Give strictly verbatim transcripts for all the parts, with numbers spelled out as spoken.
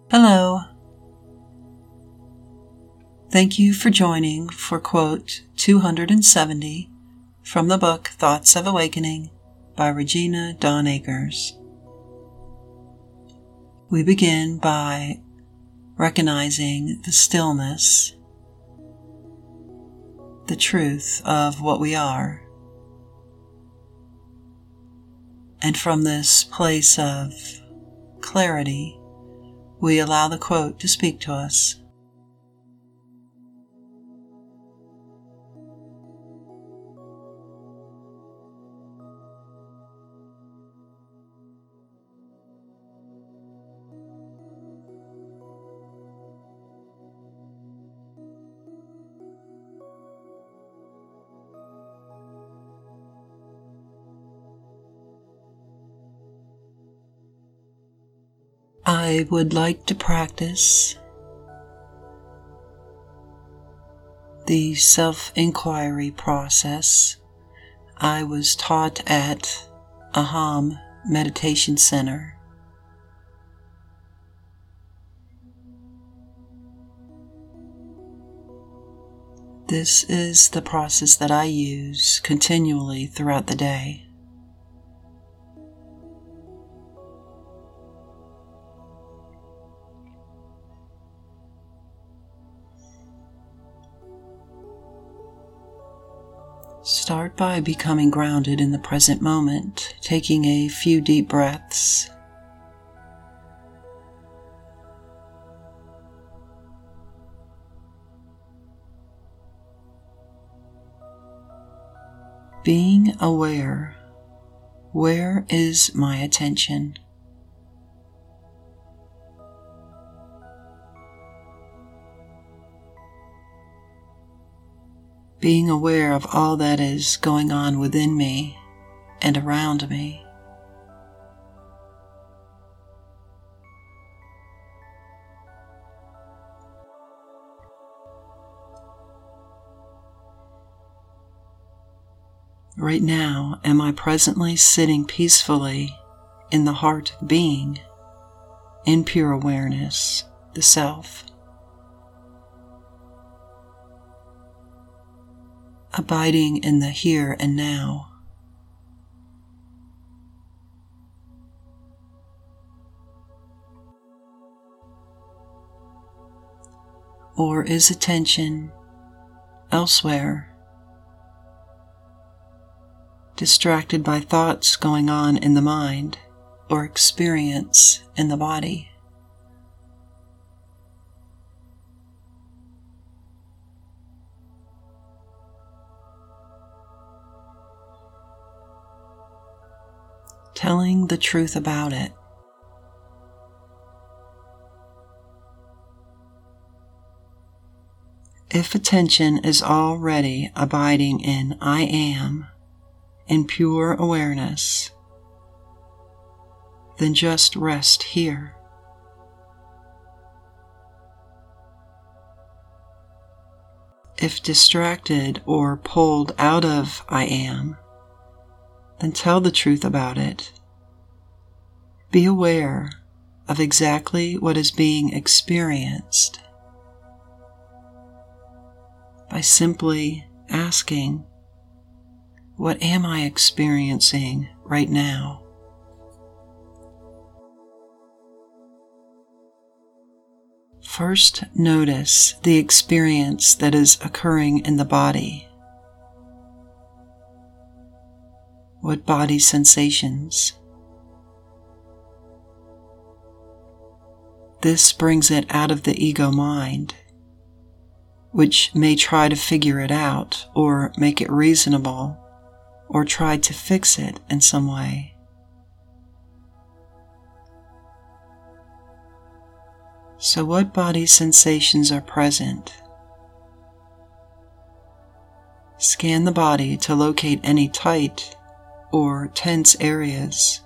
Hello. Thank you for joining for quote two hundred seventy from the book Thoughts of Awakening by Regina Dawn Akers. We begin by recognizing the stillness, the truth of what we are. And from this place of clarity, we allow the quote to speak to us. I would like to practice the self-inquiry process I was taught at Aham Meditation Center. This is the process that I use continually throughout the day. Start by becoming grounded in the present moment, taking a few deep breaths. Being aware, where is my attention? Being aware of all that is going on within me and around me. Right now, am I presently sitting peacefully in the heart of being, in pure awareness, the self? Abiding in the here and now. Or is attention elsewhere, distracted by thoughts going on in the mind or experience in the body? Telling the truth about it. If attention is already abiding in I am, in pure awareness, then just rest here. If distracted or pulled out of I am, then tell the truth about it. Be aware of exactly what is being experienced by simply asking, what am I experiencing right now? First, notice the experience that is occurring in the body. What body sensations? This brings it out of the ego mind, which may try to figure it out or make it reasonable or try to fix it in some way. So what body sensations are present? Scan the body to locate any tight or tense areas.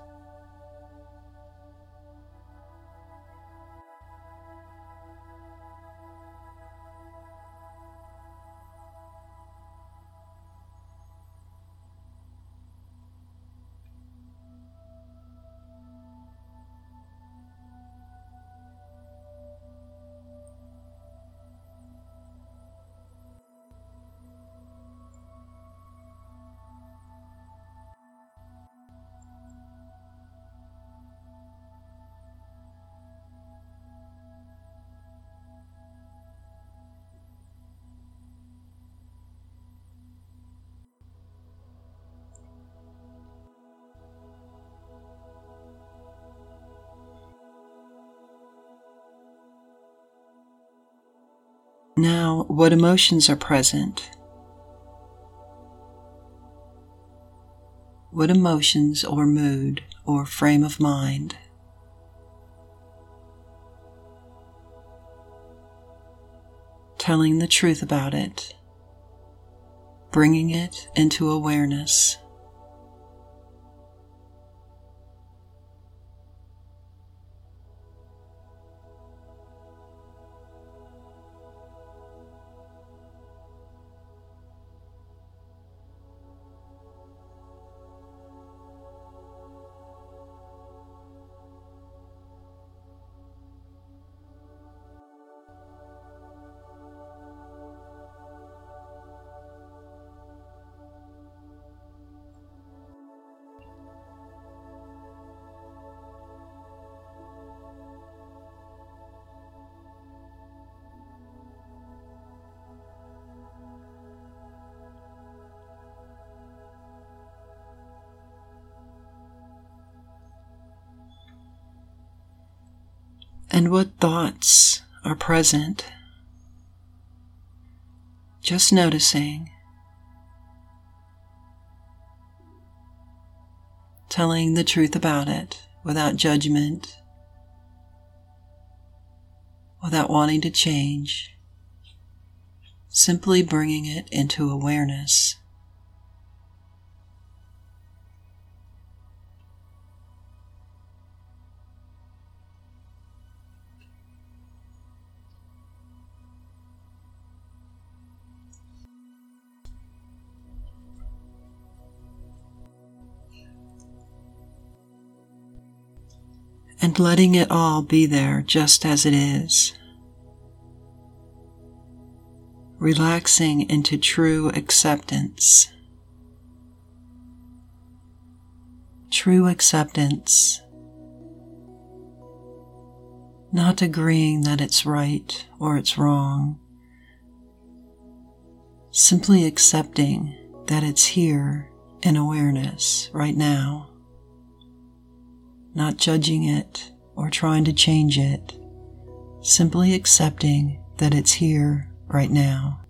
Now, what emotions are present? What emotions or mood or frame of mind? Telling the truth about it, bringing it into awareness. And what thoughts are present? Just noticing, telling the truth about it without judgment, without wanting to change, simply bringing it into awareness. And letting it all be there just as it is. Relaxing into true acceptance. True acceptance. Not agreeing that it's right or it's wrong. Simply accepting that it's here in awareness right now. Not judging it or trying to change it, simply accepting that it's here right now.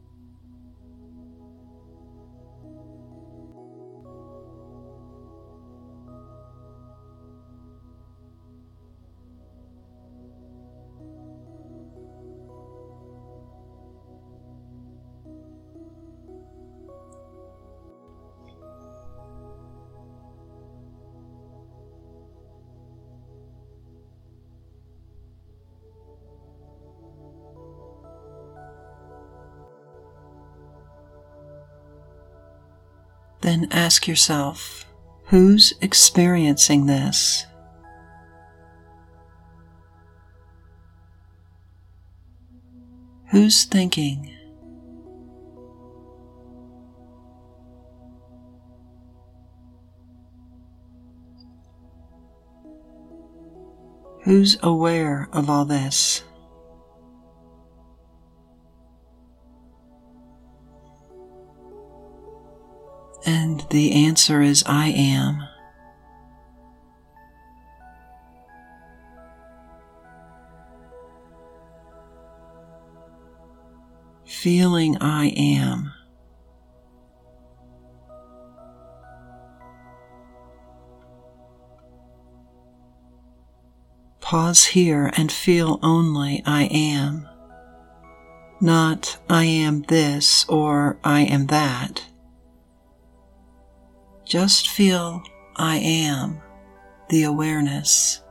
Then ask yourself, who's experiencing this? Who's thinking? Who's aware of all this? And the answer is I am. Feeling I am. Pause here and feel only I am. Not I am this or I am that. Just feel I am, the awareness.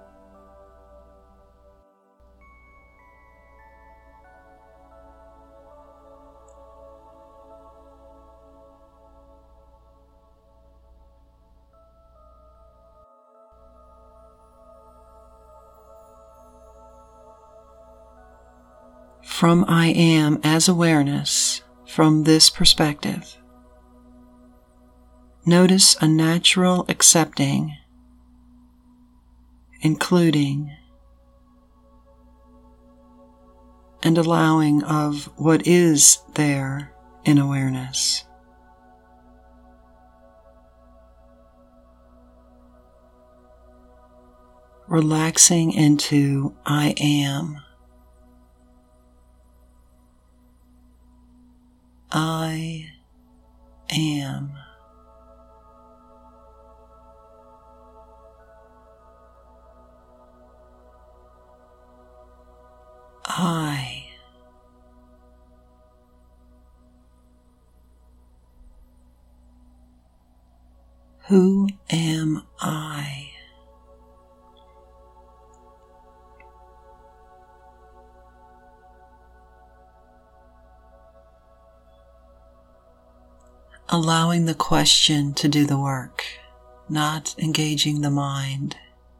From I am as awareness, from this perspective, notice a natural accepting, including, and allowing of what is there in awareness. Relaxing into I am. I am. I. Who am I? Allowing the question to do the work, not engaging the mind.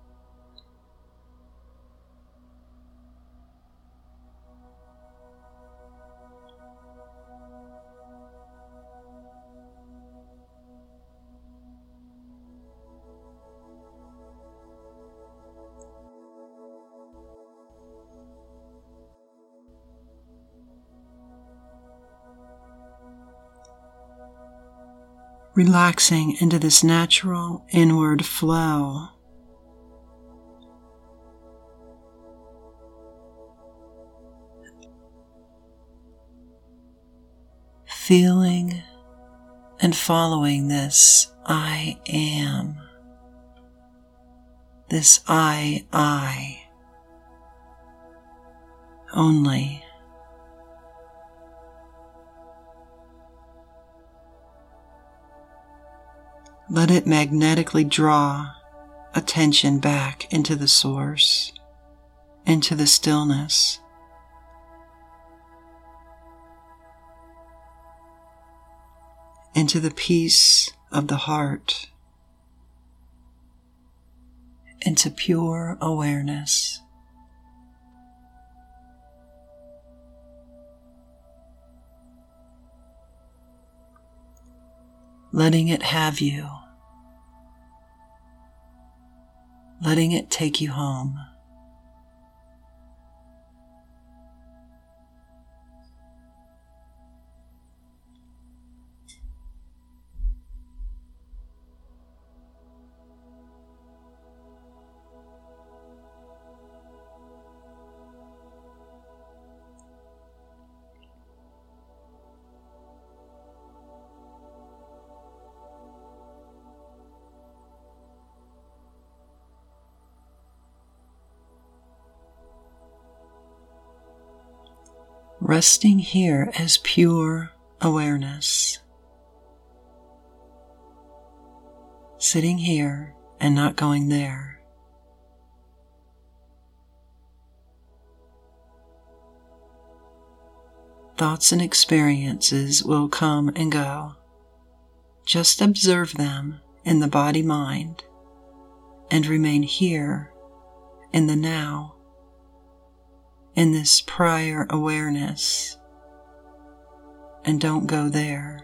Relaxing into this natural inward flow. Feeling and following this I am. This I, I. Only. Let it magnetically draw attention back into the source, into the stillness. Into the peace of the heart, into pure awareness. Letting it have you. Letting it take you home. Resting here as pure awareness. Sitting here and not going there. Thoughts and experiences will come and go. Just observe them in the body-mind and remain here in the now. In this prior awareness, and don't go there.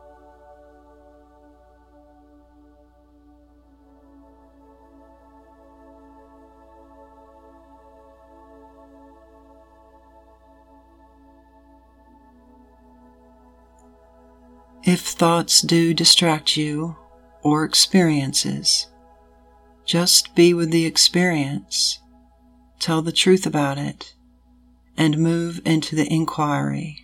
If thoughts do distract you or experiences, just be with the experience, tell the truth about it, and move into the inquiry.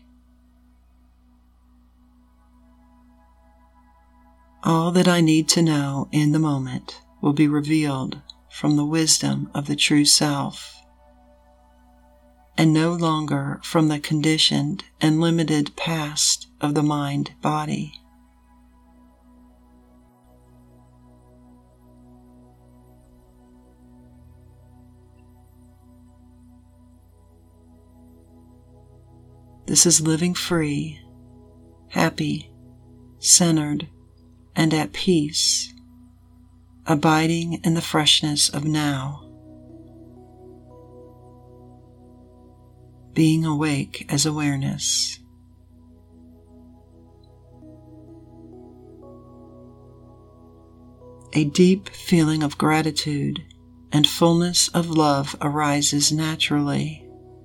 All that I need to know in the moment will be revealed from the wisdom of the true self, and no longer from the conditioned and limited past of the mind-body. This is living free, happy, centered, and at peace, abiding in the freshness of now, being awake as awareness. A deep feeling of gratitude and fullness of love arises naturally.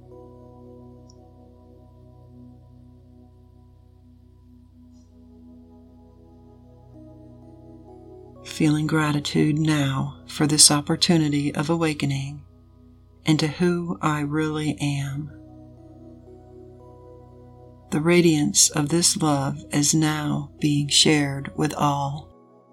Feeling gratitude now for this opportunity of awakening into who I really am. The radiance of this love is now being shared with all.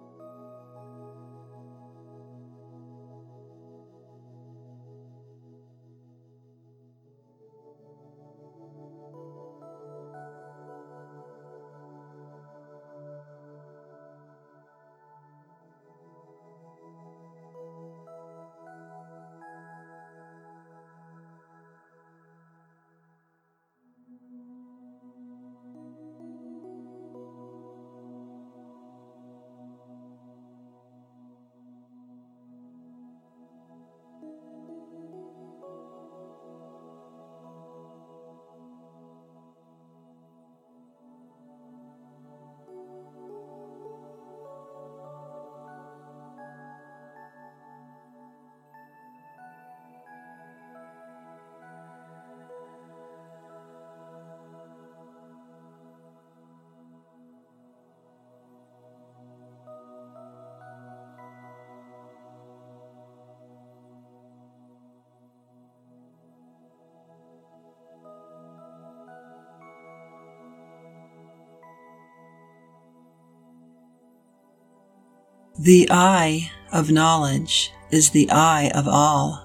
The eye of knowledge is the eye of all,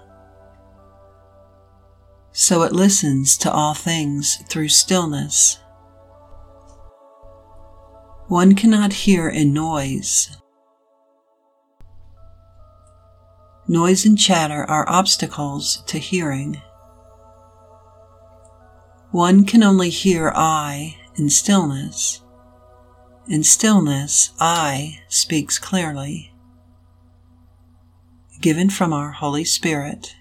so it listens to all things through stillness. One cannot hear in noise. Noise and chatter are obstacles to hearing. One can only hear I in stillness. In stillness, I speaks clearly, given from our Holy Spirit.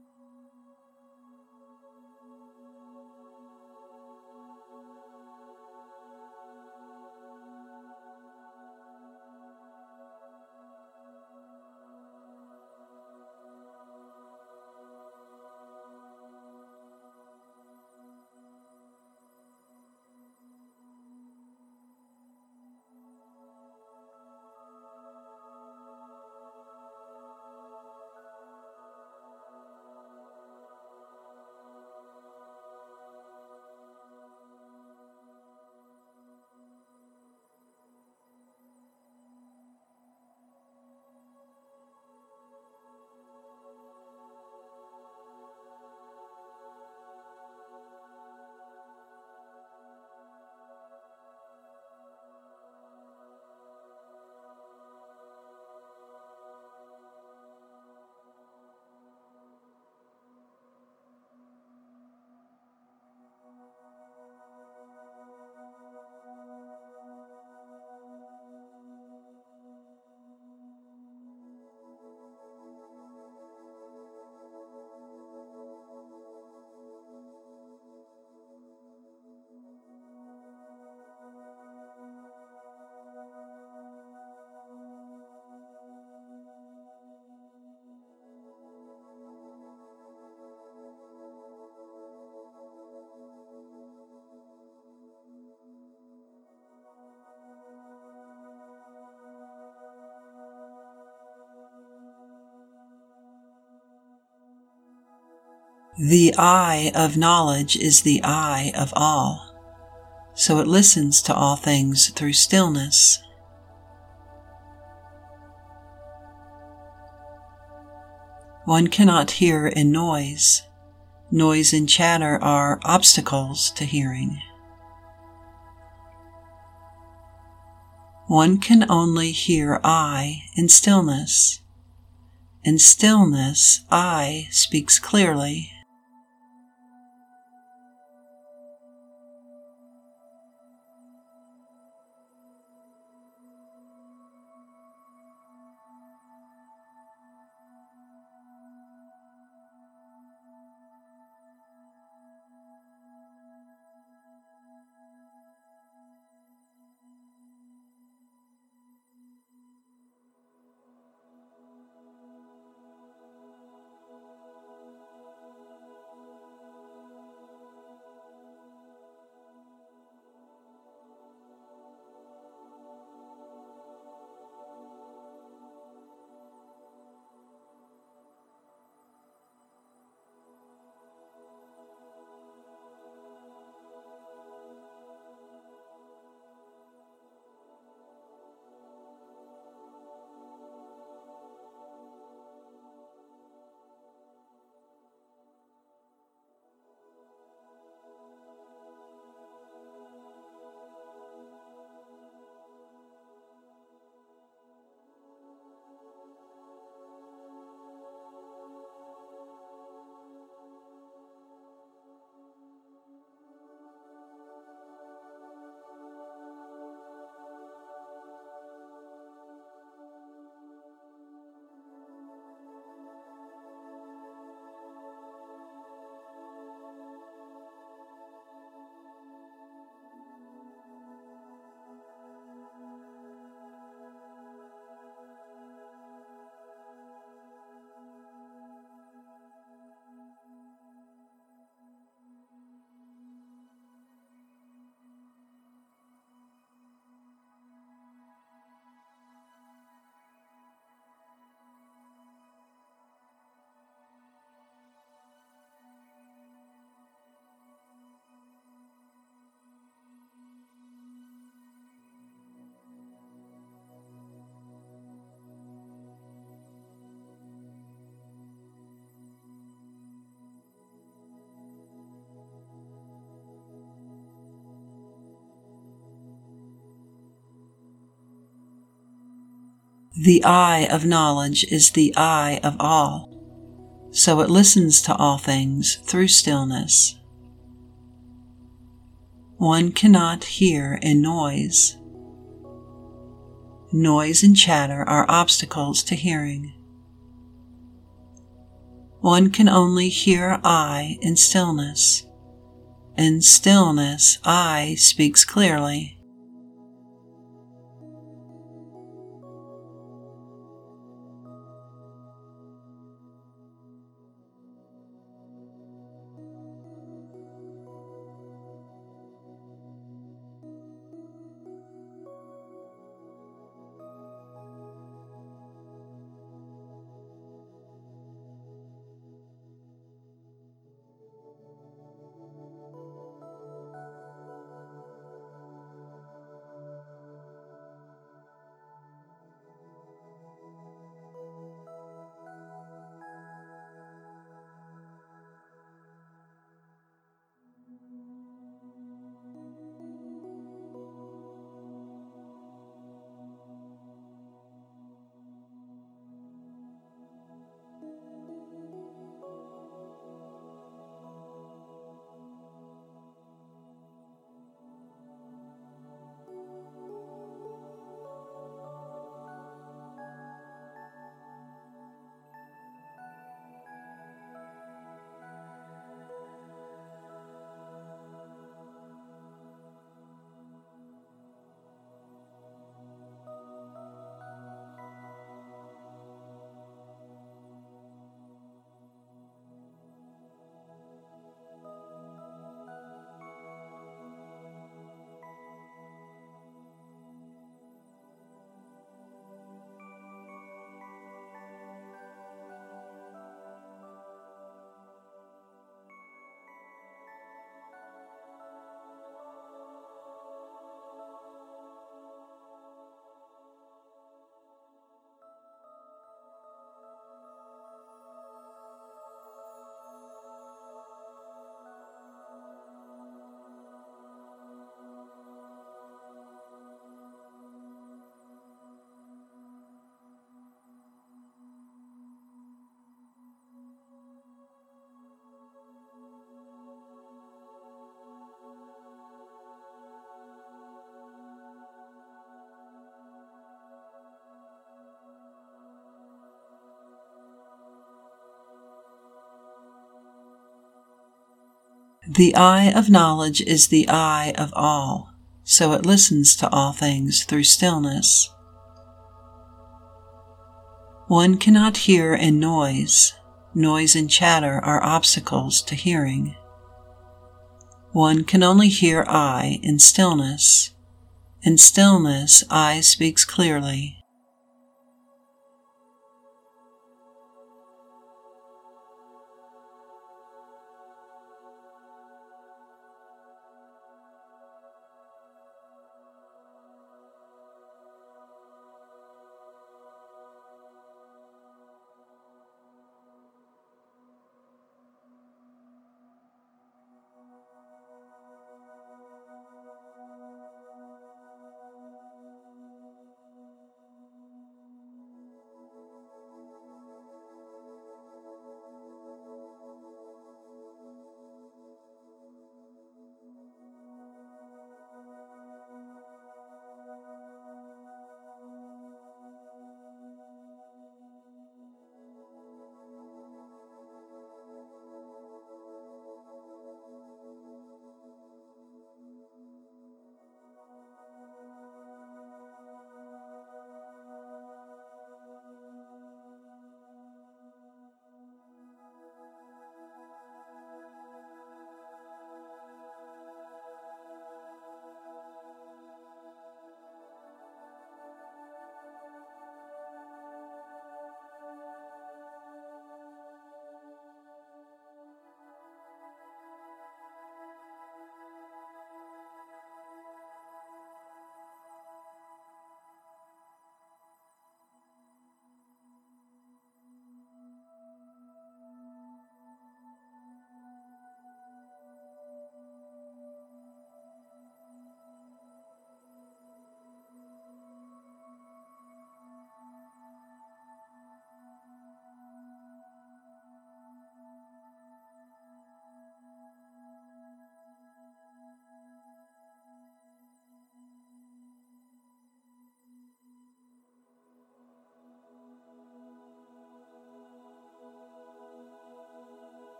The eye of knowledge is the eye of all, so it listens to all things through stillness. One cannot hear in noise. Noise and chatter are obstacles to hearing. One can only hear I in stillness. In stillness, I speaks clearly. The eye of knowledge is the eye of all, so it listens to all things through stillness. One cannot hear in noise. Noise and chatter are obstacles to hearing. One can only hear I in stillness. In stillness, I speaks clearly. The eye of knowledge is the eye of all, so it listens to all things through stillness. One cannot hear in noise. Noise and chatter are obstacles to hearing. One can only hear I in stillness. In stillness, I speaks clearly.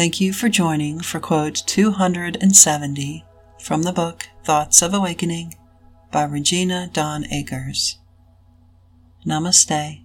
Thank you for joining for quote two hundred seventy from the book Thoughts of Awakening by Regina Dawn Akers. Namaste.